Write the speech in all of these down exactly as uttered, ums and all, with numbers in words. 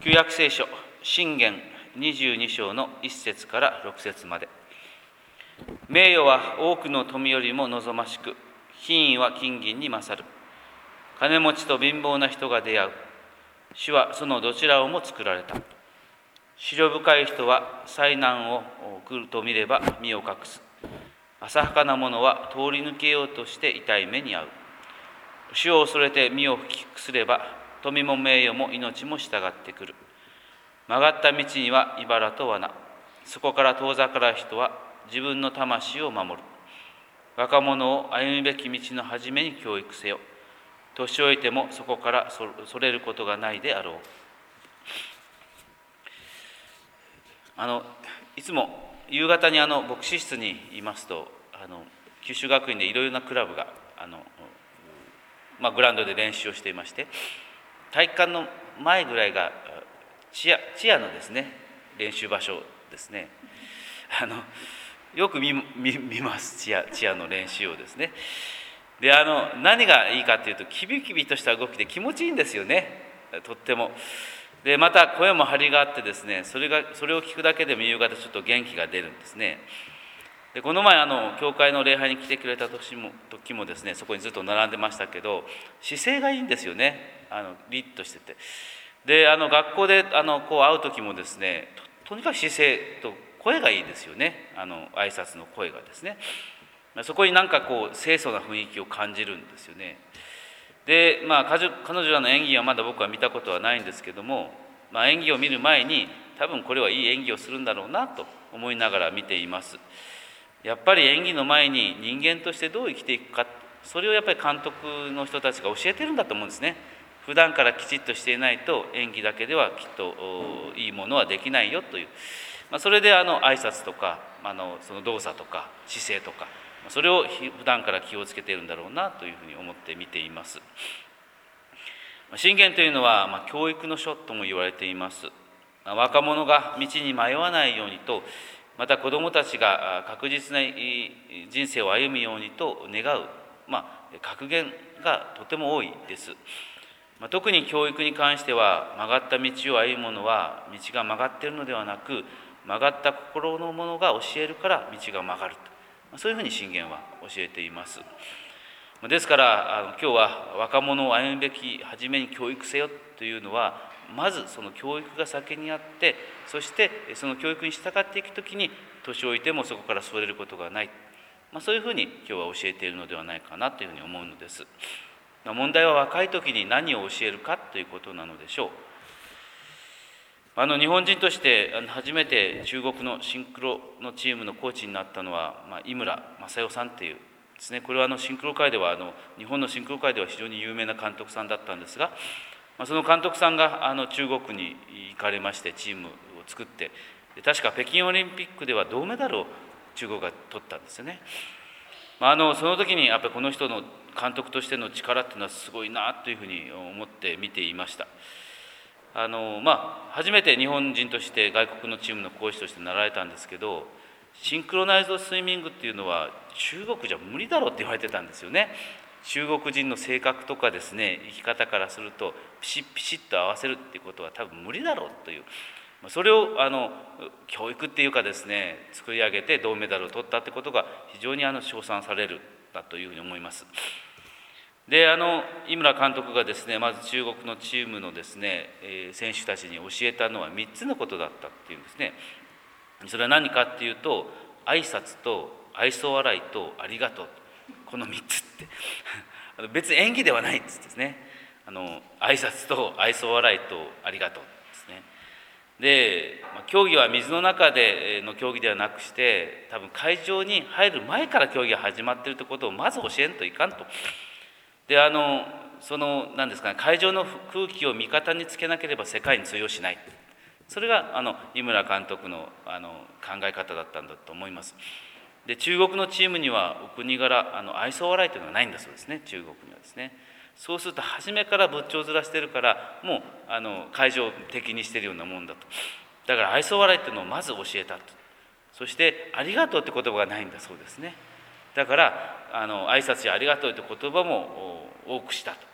旧約聖書箴言にじゅうに章のいっ節からろく節まで。名誉は多くの富よりも望ましく、品位は金銀に勝る。金持ちと貧乏な人が出会う。主はそのどちらをも作られた。思慮深い人は災難を来ると見れば身を隠す。浅はかな者は通り抜けようとして痛い目に遭う。主を恐れて身を低くすれば、富も名誉も命も従ってくる。曲がった道には茨と罠、そこから遠ざから人は自分の魂を守る。若者を歩むべき道の初めに教育せよ。年老いてもそこからそれることがないであろう。あのいつも夕方にあの牧師室にいますと、あの九州学院でいろいろなクラブがあの、まあ、グラウンドで練習をしていまして、体育館の前ぐらいがチア、チアのですね練習場所ですね。あのよく 見, 見, 見ますチア、チアの練習をですね。であの何がいいかというと、キビキビとした動きで気持ちいいんですよね、とっても。でまた声も張りがあってですね、それがそれを聞くだけでも夕方ちょっと元気が出るんですね。でこの前あの教会の礼拝に来てくれた時も時もですね、そこにずっと並んでましたけど、姿勢がいいんですよね。あのリッとしてて、であの学校であのこう会う時もですね、 と, とにかく姿勢と声がいいですよね。あの挨拶の声がですね、そこになんかこう清楚な雰囲気を感じるんですよね。でまあ彼女らの演技はまだ僕は見たことはないんですけども、まあ、演技を見る前に多分これはいい演技をするんだろうなと思いながら見ています。やっぱり演技の前に人間としてどう生きていくか、それをやっぱり監督の人たちが教えてるんだと思うんですね。普段からきちっとしていないと演技だけではきっといいものはできないよという、まあ、それであの挨拶とかあのその動作とか姿勢とか、それを普段から気をつけているんだろうなというふうに思って見ています。箴言というのは、まあ、教育の書とも言われています。若者が道に迷わないようにと、また子どもたちが確実な人生を歩むようにと願う、まあ、格言がとても多いです。まあ、特に教育に関しては、曲がった道を歩む者は道が曲がっているのではなく、曲がった心の者が教えるから道が曲がると、そういうふうに箴言は教えています。ですからあの今日は若者を歩むべき初めに教育せよというのは、まずその教育が先にあって、そしてその教育に従っていくときに年老いてもそこからそれることがない、まあ、そういうふうに今日は教えているのではないかなというふうに思うのです。問題は若い時に何を教えるかということなのでしょう。あの日本人として初めて中国のシンクロのチームのコーチになったのは、まあ、井村雅代さんというですね、これはあのシンクロ界ではあの日本のシンクロ界では非常に有名な監督さんだったんですが、まあ、その監督さんがあの中国に行かれましてチームを作って、確か北京オリンピックでは銅メダルを中国が取ったんですよね。まあ、あのその時にやっぱりこの人の監督としての力っていうのはすごいなというふうに思って見ていました。あのまあ初めて日本人として外国のチームのコーチとしてなられたんですけど、シンクロナイズドスイミングっていうのは中国じゃ無理だろうって言われてたんですよね。中国人の性格とかですね、生き方からするとピシッピシッと合わせるっていうことは多分無理だろうという、それをあの教育っていうかですね、作り上げて銅メダルを取ったってことが非常にあの称賛されるだというふうに思います。であの井村監督がですね、まず中国のチームのですね、えー、選手たちに教えたのはみっつのことだったっていうんですね。それは何かっていうと、挨拶と愛想笑いとありがとう、このみっつって別に演技ではないんですね。あの挨拶と愛想笑いとありがとうですね。で競技は水の中での競技ではなくして、多分会場に入る前から競技が始まっているということをまず教えんといかんと。であのその何ですかね、会場の空気を味方につけなければ世界に通用しない、それがあの井村監督のあの考え方だったんだと思います。で中国のチームにはお国柄、あの愛想笑いというのはないんだそうですね、中国にはですね。そうすると初めから仏頂面してるから、もうあの会場を敵にしているようなもんだと。だから愛想笑いというのをまず教えたと。そしてありがとうって言葉がないんだそうですね。だからあの挨拶やありがとうという言葉も多くしたと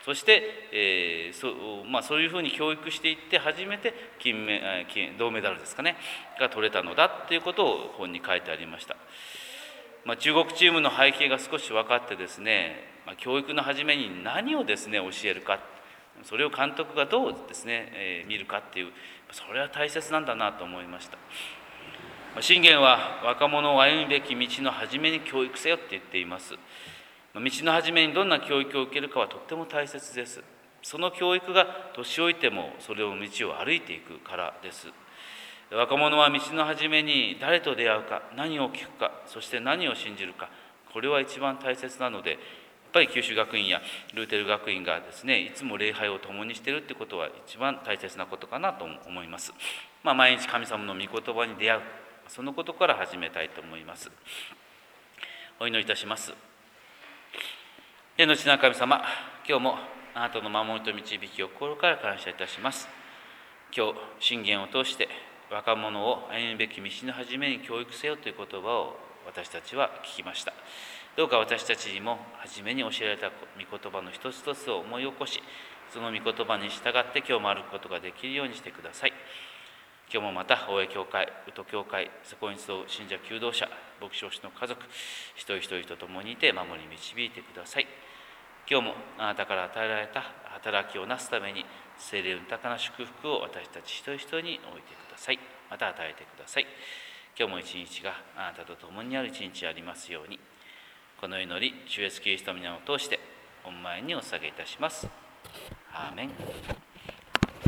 そして、えーそまあ、そういうふうに教育していって初めて金メ金銅メダルですかねが取れたのだということを本に書いてありました。まあ、中国チームの背景が少し分かってですね、まあ、教育の初めに何をですね教えるか、それを監督がどうですね、えー、見るかっていう、それは大切なんだなと思いました。信玄は若者を歩むべき道の初めに教育せよって言っています。道の初めにどんな教育を受けるかはとっても大切です。その教育が年老いてもそれを道を歩いていくからです。若者は道の初めに誰と出会うか、何を聞くか、そして何を信じるか、これは一番大切なので、やっぱり九州学院やルーテル学院がですね、いつも礼拝を共にしているということは一番大切なことかなと思います。まあ、毎日神様の御言葉に出会う、そのことから始めたいと思います。お祈りいたします。天の父なる神様、今日もあなたの守りと導きを心から感謝いたします。今日、信玄を通して若者を歩むべき道の初めに教育せよという言葉を私たちは聞きました。どうか私たちにも初めに教えられた御言葉の一つ一つを思い起こし、その御言葉に従って今日も歩くことができるようにしてください。今日もまた大江教会、宇都教会、そこに集う信者求道者、牧師の家族、一人一人と共にいて守り導いてください。今日もあなたから与えられた働きをなすために、聖霊の豊かな祝福を私たち一人一人に置いてください。また与えてください。今日も一日があなたと共にある一日でありますように。この祈り、主イエスキリストの皆を通して、御前にお捧げいたします。アーメン。